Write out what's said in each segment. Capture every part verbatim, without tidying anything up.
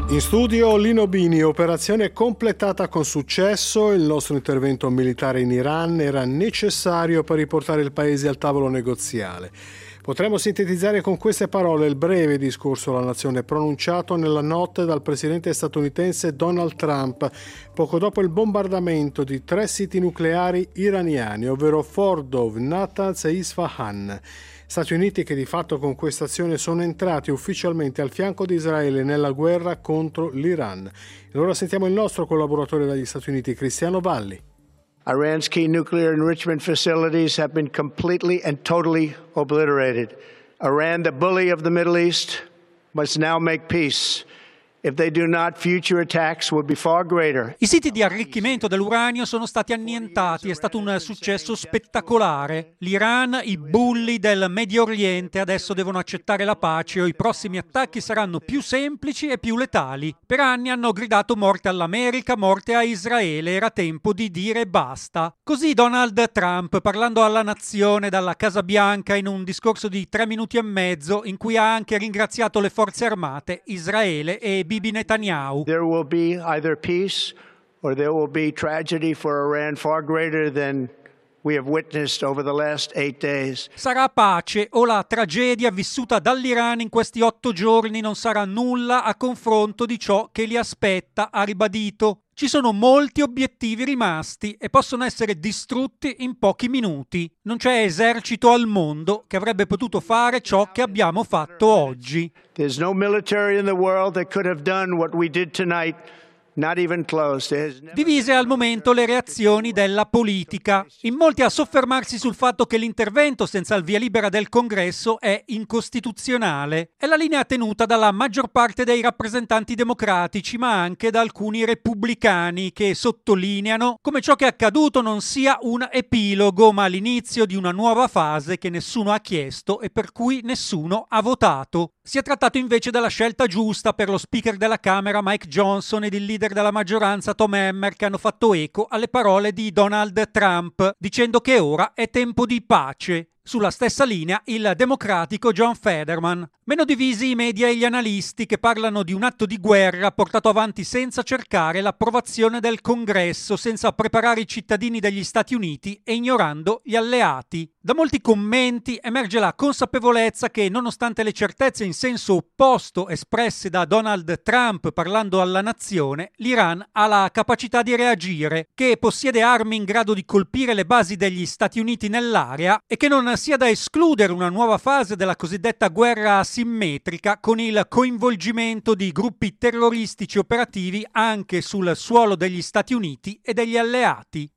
In studio Lino Bini, operazione completata con successo. Il nostro intervento militare in Iran era necessario per riportare il paese al tavolo negoziale. Potremmo sintetizzare con queste parole il breve discorso alla nazione pronunciato nella notte dal presidente statunitense Donald Trump poco dopo il bombardamento di tre siti nucleari iraniani, ovvero Fordow, Natanz e Isfahan. Stati Uniti che di fatto con questa azione sono entrati ufficialmente al fianco di Israele nella guerra contro l'Iran. E ora sentiamo il nostro collaboratore dagli Stati Uniti, Cristiano Valli. Iran's key nuclear enrichment facilities have been completely and totally obliterated. Iran, the bully of the Middle East, must now make peace. If they do not, future attacks will be far greater. I siti di arricchimento dell'uranio sono stati annientati, è stato un successo spettacolare. L'Iran, i bulli del Medio Oriente, adesso devono accettare la pace o i prossimi attacchi saranno più semplici e più letali. Per anni hanno gridato morte all'America, morte a Israele, era tempo di dire basta. Così Donald Trump, parlando alla nazione dalla Casa Bianca in un discorso di tre minuti e mezzo, in cui ha anche ringraziato le forze armate, Israele e Bibi Netanyahu. There will be either peace or there will be tragedy for Iran far greater than we have witnessed over the last eight days. Sarà pace o la tragedia vissuta dall'Iran in questi otto giorni non sarà nulla a confronto di ciò che li aspetta, ha ribadito. Ci sono molti obiettivi rimasti e possono essere distrutti in pochi minuti. Non c'è esercito al mondo che avrebbe potuto fare ciò che abbiamo fatto oggi. There's no military in the world that could have done what we did tonight. Not even close. Divise al momento le reazioni della politica. In molti a soffermarsi sul fatto che l'intervento senza il via libera del Congresso è incostituzionale. È la linea tenuta dalla maggior parte dei rappresentanti democratici, ma anche da alcuni repubblicani che sottolineano come ciò che è accaduto non sia un epilogo, ma l'inizio di una nuova fase che nessuno ha chiesto e per cui nessuno ha votato. Si è trattato invece della scelta giusta per lo speaker della Camera Mike Johnson ed il leader della maggioranza Tom Emmer, che hanno fatto eco alle parole di Donald Trump, dicendo che ora è tempo di pace. Sulla stessa linea il democratico John Fetterman. Meno divisi i media e gli analisti che parlano di un atto di guerra portato avanti senza cercare l'approvazione del Congresso, senza preparare i cittadini degli Stati Uniti e ignorando gli alleati. Da molti commenti emerge la consapevolezza che, nonostante le certezze in senso opposto espresse da Donald Trump parlando alla nazione, l'Iran ha la capacità di reagire, che possiede armi in grado di colpire le basi degli Stati Uniti nell'area e che non sia da escludere una nuova fase della cosiddetta guerra asimmetrica con il coinvolgimento di gruppi terroristici operativi anche sul suolo degli Stati Uniti e degli alleati.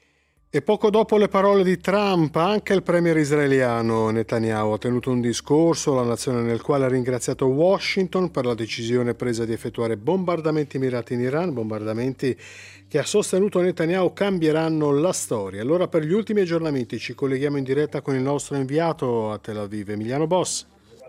E poco dopo le parole di Trump, anche il premier israeliano Netanyahu ha tenuto un discorso alla nazione nel quale ha ringraziato Washington per la decisione presa di effettuare bombardamenti mirati in Iran, bombardamenti che ha sostenuto Netanyahu cambieranno la storia. Allora, per gli ultimi aggiornamenti ci colleghiamo in diretta con il nostro inviato a Tel Aviv, Emiliano Boss.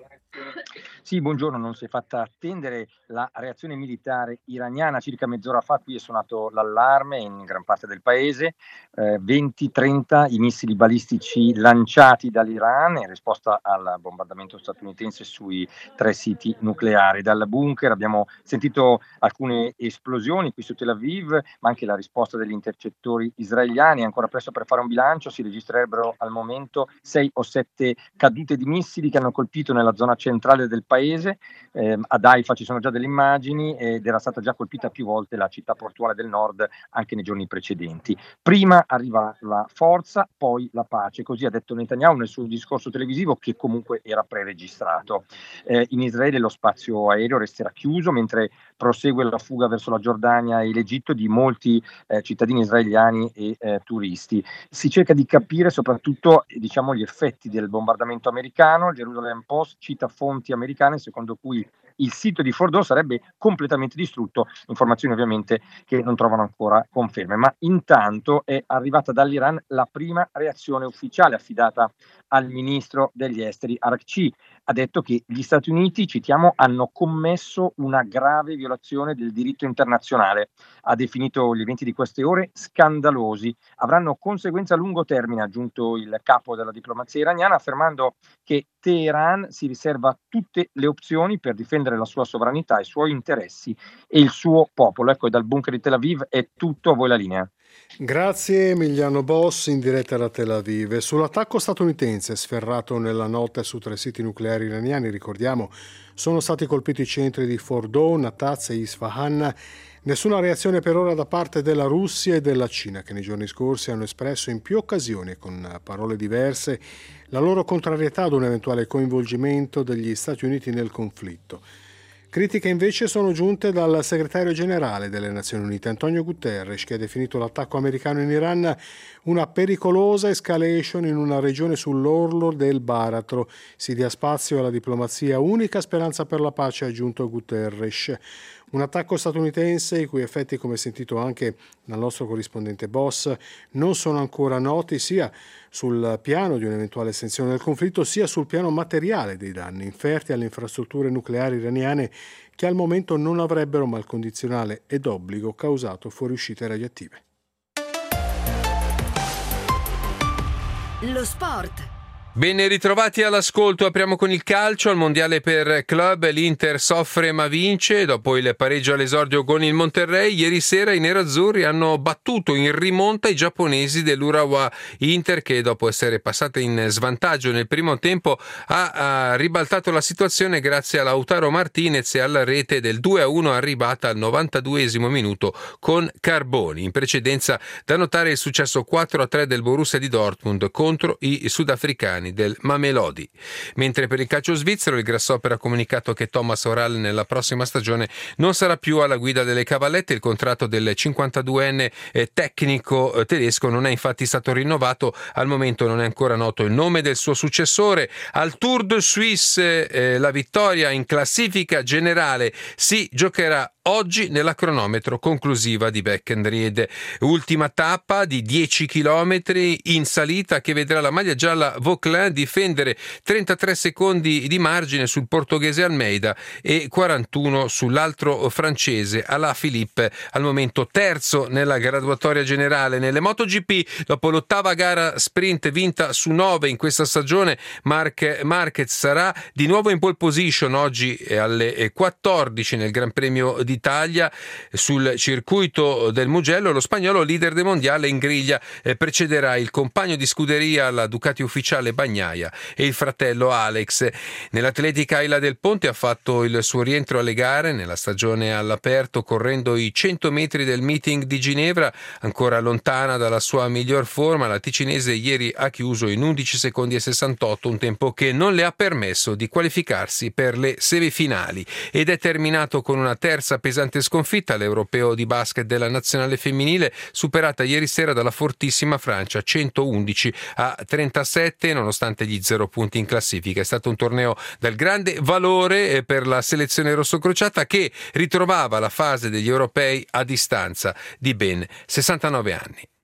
Sì, buongiorno, non si è fatta attendere la reazione militare iraniana. Circa mezz'ora fa qui è suonato l'allarme in gran parte del paese, eh, venti trenta i missili balistici lanciati dall'Iran in risposta al bombardamento statunitense sui tre siti nucleari. Dal bunker abbiamo sentito alcune esplosioni qui su Tel Aviv, ma anche la risposta degli intercettori israeliani. È ancora presto per fare un bilancio, si registrerebbero al momento sei o sette cadute di missili che hanno colpito nella zona centrale del paese. Eh, ad Haifa ci sono già delle immagini ed era stata già colpita più volte la città portuale del nord anche nei giorni precedenti. Prima arriva la forza, poi la pace, così ha detto Netanyahu nel suo discorso televisivo, che comunque era preregistrato. Eh, in Israele lo spazio aereo resterà chiuso mentre prosegue la fuga verso la Giordania e l'Egitto di molti eh, cittadini israeliani e eh, turisti. Si cerca di capire soprattutto eh, diciamo, gli effetti del bombardamento americano. Il Jerusalem Post cita fonti americane secondo cui il sito di Fordow sarebbe completamente distrutto, informazioni ovviamente che non trovano ancora conferme. Ma intanto è arrivata dall'Iran la prima reazione ufficiale affidata al ministro degli esteri Araghchi. Ha detto che gli Stati Uniti, citiamo, hanno commesso una grave violazione del diritto internazionale. Ha definito gli eventi di queste ore scandalosi, avranno conseguenze a lungo termine, ha aggiunto il capo della diplomazia iraniana, affermando che Teheran si riserva tutte le opzioni per difendere difendere la sua sovranità, i suoi interessi e il suo popolo. Ecco, e dal bunker di Tel Aviv è tutto, a voi la linea. Grazie Emiliano Boss in diretta da Tel Aviv. Sull'attacco statunitense sferrato nella notte su tre siti nucleari iraniani, ricordiamo, sono stati colpiti i centri di Fordow, Nataz e Isfahan. Nessuna reazione per ora da parte della Russia e della Cina, che nei giorni scorsi hanno espresso in più occasioni, con parole diverse, la loro contrarietà ad un eventuale coinvolgimento degli Stati Uniti nel conflitto. Critiche invece sono giunte dal segretario generale delle Nazioni Unite, Antonio Guterres, che ha definito l'attacco americano in Iran una pericolosa escalation in una regione sull'orlo del baratro. Si dia spazio alla diplomazia, unica speranza per la pace, ha aggiunto Guterres. Un attacco statunitense i cui effetti, come sentito anche dal nostro corrispondente Boss, non sono ancora noti sia sul piano di un'eventuale estensione del conflitto sia sul piano materiale dei danni inferti alle infrastrutture nucleari iraniane che al momento non avrebbero malcondizionale ed obbligo causato fuoriuscite radioattive. Lo sport. Ben ritrovati all'ascolto, apriamo con il calcio. Al mondiale per club l'Inter soffre ma vince. Dopo il pareggio all'esordio con il Monterrey, ieri sera i nerazzurri hanno battuto in rimonta i giapponesi dell'Urawa. Inter, che dopo essere passata in svantaggio nel primo tempo ha, ha ribaltato la situazione grazie a Lautaro Martinez e alla rete del due a uno arrivata al novantaduesimo minuto con Carboni. In precedenza da notare il successo quattro a tre del Borussia di Dortmund contro i sudafricani del Mamelodi. Mentre per il calcio svizzero il Grasshopper ha comunicato che Thomas Oral nella prossima stagione non sarà più alla guida delle Cavallette. Il contratto del cinquantaduenne tecnico tedesco non è infatti stato rinnovato. Al momento non è ancora noto il nome del suo successore. Al Tour de Suisse eh, la vittoria in classifica generale si giocherà oggi nella cronometro conclusiva di Beckenried. Ultima tappa di dieci chilometri in salita che vedrà la maglia gialla Vauclin difendere trentatré secondi di margine sul portoghese Almeida e quarantuno sull'altro francese Alaphilippe, al momento terzo nella graduatoria generale. Nelle MotoGP, dopo l'ottava gara sprint vinta su nove in questa stagione, Marc- Marquez sarà di nuovo in pole position oggi alle quattordici nel Gran Premio d'Italia sul circuito del Mugello. Lo spagnolo leader del mondiale in griglia eh, precederà il compagno di scuderia, la Ducati ufficiale Bagnaia, e il fratello Alex. Nell'atletica Ayla del Ponte ha fatto il suo rientro alle gare nella stagione all'aperto correndo i cento metri del meeting di Ginevra. Ancora lontana dalla sua miglior forma, la ticinese ieri ha chiuso in undici secondi e sessantotto, un tempo che non le ha permesso di qualificarsi per le semifinali, ed è terminato con una terza pesante sconfitta all'Europeo di basket della nazionale femminile, superata ieri sera dalla fortissima Francia centoundici a trentasette nonostante gli zero punti in classifica. È stato un torneo dal grande valore per la selezione rossocrociata, che ritrovava la fase degli europei a distanza di ben sessantanove anni.